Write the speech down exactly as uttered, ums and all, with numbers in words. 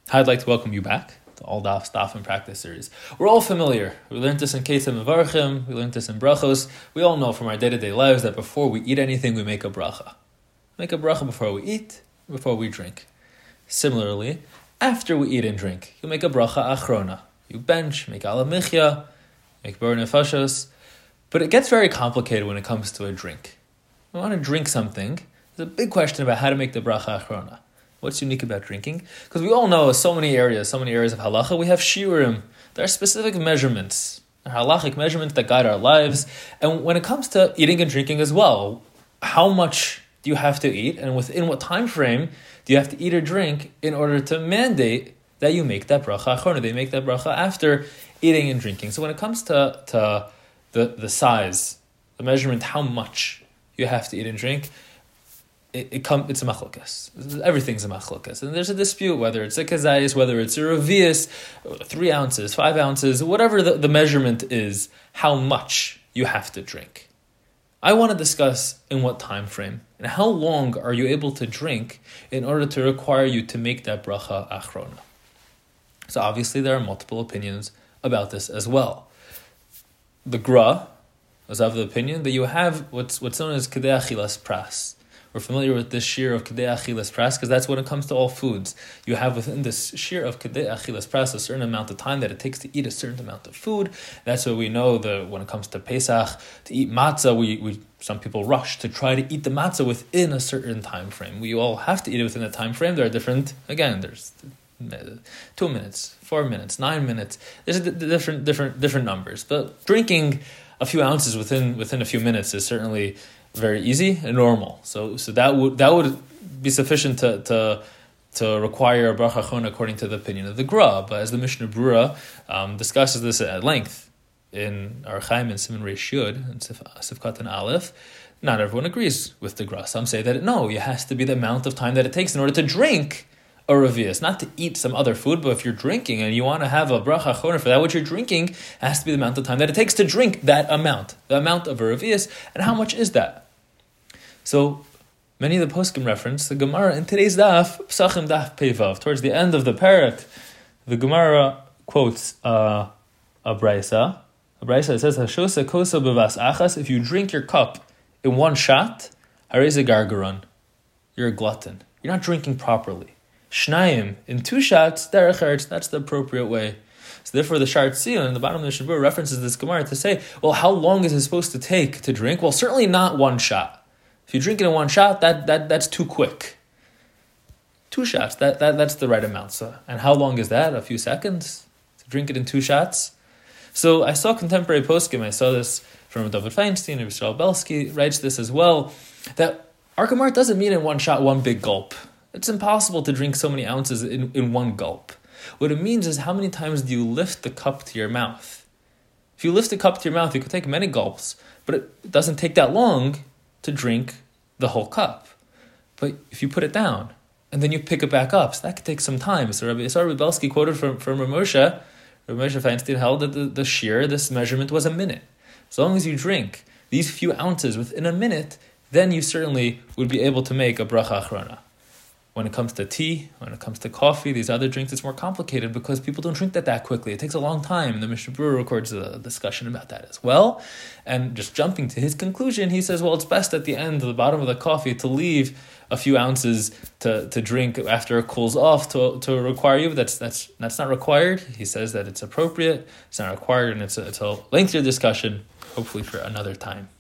I'd like to welcome you back to All Daf, Daf and Practice series. We're all familiar. We learned this in Ketzim Mevarchim, we learned this in Brachos. We all know from our day-to-day lives that before we eat anything, we make a bracha. Make a bracha before we eat, before we drink. Similarly, after we eat and drink, you make a bracha achrona. You bench, make ala michya, make bar nefashos. But it gets very complicated when it comes to a drink. We want to drink something. There's a big question about how to make the bracha achrona. What's unique about drinking? Because we all know so many areas, so many areas of halacha, we have shiurim. There are specific measurements, halachic measurements that guide our lives. And when it comes to eating and drinking as well, how much do you have to eat? And within what time frame do you have to eat or drink in order to mandate that you make that bracha achrona? They make that bracha after eating and drinking. So when it comes to, to the, the size, the measurement, how much you have to eat and drink, It, it come, it's a machlokas. Everything's a machlokas. And there's a dispute whether it's a kazayis, whether it's a revius, three ounces, five ounces, whatever the, the measurement is, how much you have to drink. I want to discuss in what time frame and how long are you able to drink in order to require you to make that bracha achrona. So obviously there are multiple opinions about this as well. The Gra is of the opinion that you have what's, what's known as kedei achilas pras. We're familiar with this shear of kedei achilas pras because that's when it comes to all foods. You have within this shear of kedei achilas pras a certain amount of time that it takes to eat a certain amount of food. That's what we know that when it comes to Pesach, to eat matzah, we, we some people rush to try to eat the matzah within a certain time frame. We all have to eat it within a time frame. There are different, again, there's two minutes, four minutes, nine minutes. There's different different different numbers. But drinking a few ounces within within a few minutes is certainly very easy and normal. So so that would that would be sufficient to to, to require a bracha achrona according to the opinion of the Gra. But as the Mishnah Brura um, discusses this at length in Ar Chaim and Siman Reish Yud and Sifkat and Aleph, not everyone agrees with the Gra. Some say that no, it has to be the amount of time that it takes in order to drink a revius, not to eat some other food, but if you're drinking and you want to have a bracha achrona for that, what you're drinking has to be the amount of time that it takes to drink that amount, the amount of a revius, and how much is that? So, many of the poskim reference the Gemara in today's daf, Psachim daf Pevav, towards the end of the parak, the Gemara quotes uh, a braysa. A braysa says, "Hashosa kosa bevas achas." If you drink your cup in one shot, hareze gargaron, you're a glutton. You're not drinking properly. Shnayim, in two shots, derech eretz, that's the appropriate way. So therefore the Shar Tzion, in the bottom of the Mishnah references this Gemara to say, well, how long is it supposed to take to drink? Well, certainly not one shot. If you drink it in one shot, that, that that's too quick. Two shots, that, that that's the right amount. So, and how long is that? A few seconds? To drink it in two shots? So I saw contemporary poskim, I saw this from David Feinstein, and Yisrael Belsky writes this as well, that our Gemara doesn't mean in one shot, one big gulp. It's impossible to drink so many ounces in, in one gulp. What it means is how many times do you lift the cup to your mouth? If you lift the cup to your mouth, you could take many gulps, but it doesn't take that long to drink the whole cup. But if you put it down, and then you pick it back up, so that could take some time. So Rabbi Yisrael Belsky quoted from, from Rav Moshe, Rav Moshe Feinstein held that the, the shear, this measurement was a minute. As long as you drink these few ounces within a minute, then you certainly would be able to make a bracha achrona. When it comes to tea, when it comes to coffee, these other drinks, it's more complicated because people don't drink that that quickly. It takes a long time, and the Mishnah Brura records a discussion about that as well. And just jumping to his conclusion, he says, well, it's best at the end, at the bottom of the coffee, to leave a few ounces to, to drink after it cools off to, to require you. That's that's that's not required. He says that it's appropriate, it's not required, and it's a, it's a lengthier discussion, hopefully for another time.